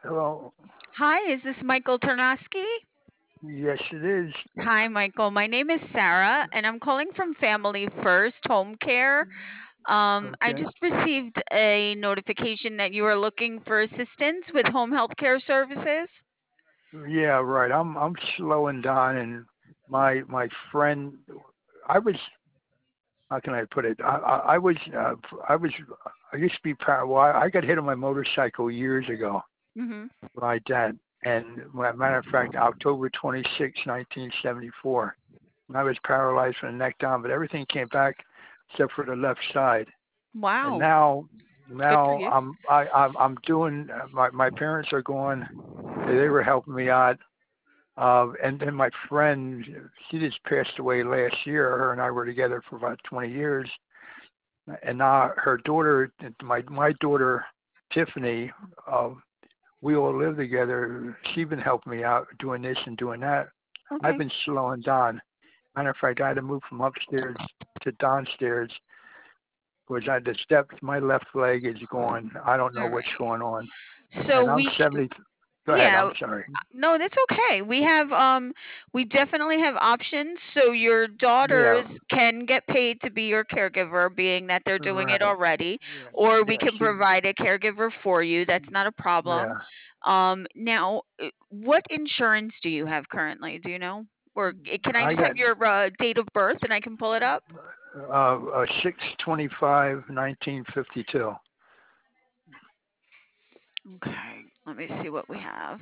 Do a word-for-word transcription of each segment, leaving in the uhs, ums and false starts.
Hello. Hi, is this Michael Ternosky? Yes, it is. Hi, Michael. My name is Sarah, and I'm calling from Family First Home Care. Um, I Okay. just received a notification that you are looking for assistance with home health care services. Yeah, right. I'm I'm slowing down, and my my friend, I was. How can I put it? I I, I was uh, I was I used to be par. Well, I I got hit on my motorcycle years ago Hmm. by that, and well, matter of fact, October twenty-sixth, nineteen seventy-four, when I was paralyzed from the neck down, but everything came back except for the left side. And Wow, now good for now you. I'm I I'm, I'm doing. uh, My my parents are going. They they were helping me out. Uh, and then my friend, she just passed away last year. Her and I were together for about twenty years. And now her daughter, my my daughter, Tiffany, uh, we all live together. She's been helping me out doing this and doing that. I've Okay. been slowing down. Matter of fact, I had to move from upstairs to downstairs because I the steps. My left leg is going. I don't know All what's right. going on. So And I'm we, c- seventy. Go ahead. I'm yeah, sorry. no, that's okay. We have um we definitely have options. So your Yeah. daughters can get paid to be your caregiver, being that they're doing it Right. already, Yeah. or we Yeah. can She. provide a caregiver for you. That's not a problem. Yeah. Um now, uh, what insurance do you have currently? Do you know? Or uh, can I I just got have your uh, date of birth and I can pull it up? uh, uh six twenty five nineteen fifty two. Okay, let me see what we have.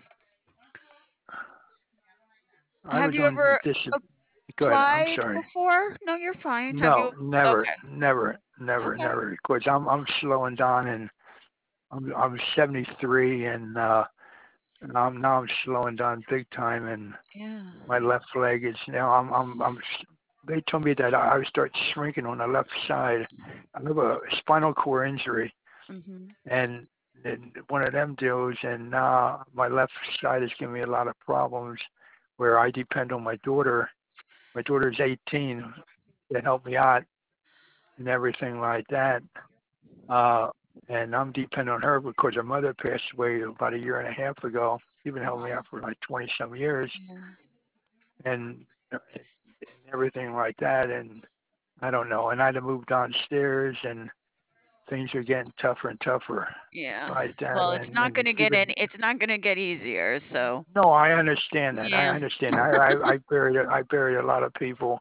I Have was you on ever this. Go ahead. I'm applied sorry. before? No, you're fine. Have No, you? never, Okay. never, never, Okay. never. Because I'm I'm slowing down, and I'm I'm seventy three, and uh, and I'm now I'm slowing down big time, and Yeah. my left leg is now I'm I'm I'm. They told me that I would start shrinking on the left side. I have a spinal cord injury, Mhm. and and one of them deals, and now my left side is giving me a lot of problems, where I depend on my daughter. My daughter's eighteen to help me out and everything like that. Uh, and I'm dependent on her because her mother passed away about a year and a half ago. She's been helping me out for like twenty some years, Yeah. and, and everything like that. And I don't know. And I had to move downstairs, and things are getting tougher and tougher Yeah. like that. Well, it's And not and gonna get even any. It's not gonna get easier. So. no, I understand that. I Yeah. understand. I I, I buried I buried a lot of people.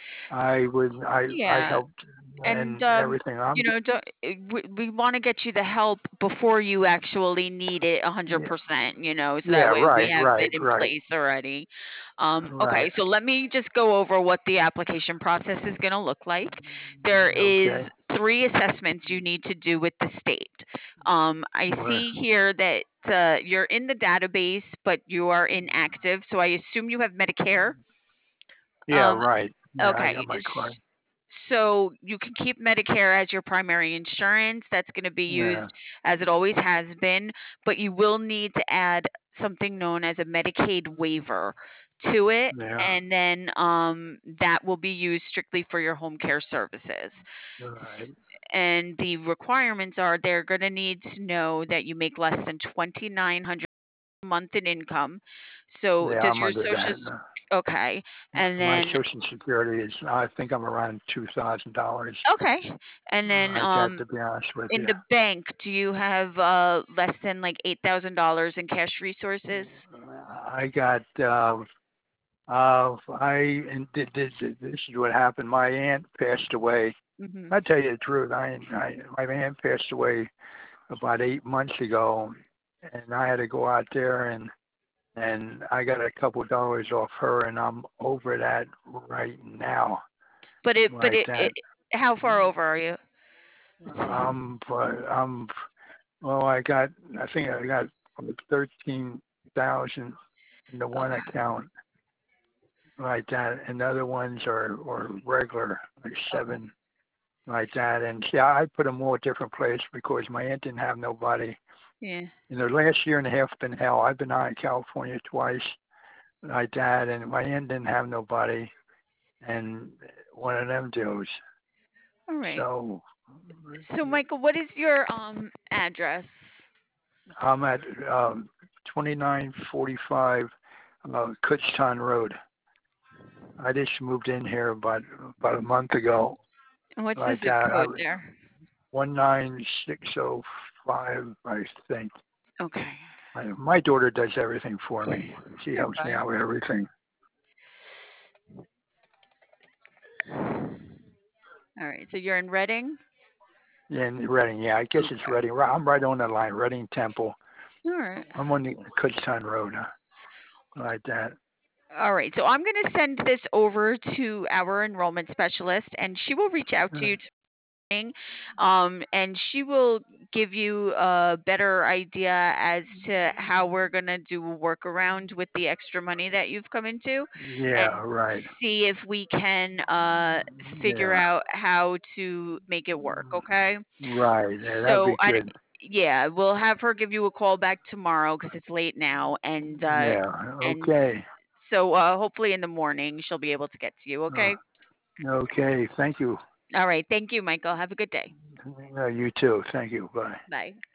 I would I I Yeah. helped And and um, everything. I'm you know, don't, eh, we, we want to get you the help before you actually need it one hundred yeah percent, you know, so yeah that way we right have right it in right place already. Um, okay, right. so let me just go over what the application process is going to look like. There Okay. is three assessments you need to do with the state. Um, I Right. see here that uh, you're in the database, but you are inactive. So I assume you have Medicare. Yeah, Um, right. Yeah, I okay. got my card. So you can keep Medicare as your primary insurance. That's going to be Yeah, used as it always has been, but you will need to add something known as a Medicaid waiver to it. yeah, And then um, that will be used strictly for your home care services. right. And the requirements are they're going to need to know that you make less than twenty-nine hundred a month in income. So Yeah, does I'm your under social that. s- Uh, okay. And My then Social Security is, I think I'm around two thousand dollars okay. And then like that, um to be honest with in you. the bank, do you have uh less than like eight thousand dollars in cash resources? I got, uh, uh, I, and th- th- th- this is what happened. My aunt passed away. Mhm. I tell you the truth. I, I, my aunt passed away about eight months ago, and I had to go out there and and I got a couple of dollars off her, and I'm over that right now, But it but like it, that. it how far over are you? Let's see. Um, but I'm well. I got. I think I got thirteen thousand in the one Okay. account, like that, and the other ones are are regular, like Okay. seven, like that. And see, I put them all at different places because my aunt didn't have nobody. Yeah. In the last year and a half, been hell. I've been out in California twice, like that, and my aunt didn't have nobody, and one of them deals. All right. So So Michael, what is your um address? I'm at um, twenty-nine forty-five uh, Kutztown Road. I just moved in here about about a month ago. And what's Like the zip that, I, code there? one nine six zero five, I think. Okay. My, my daughter does everything for me. She You're helps me fine. out with everything. All right. So you're in Reading? In Reading, yeah, I guess it's Okay. Reading. Right- I'm right on the line, Reading Temple. All right. I'm on the Kutztown Road, uh, like that. All right. So I'm going to send this over to our enrollment specialist, and she will reach out to you tomorrow, um, and she will give you a better idea as to how we're going to do a workaround with the extra money that you've come into, Yeah, and right. see if we can uh, figure Yeah, out how to make it work. Okay. right. Yeah, that'd So be I, good. yeah, we'll have her give you a call back tomorrow because it's late now, and uh, Yeah, and okay. so uh, hopefully in the morning she'll be able to get to you. Uh, Okay. okay, thank you. All right. Thank you, Michael. Have a good day. Uh, you too. Thank you. Bye. Bye.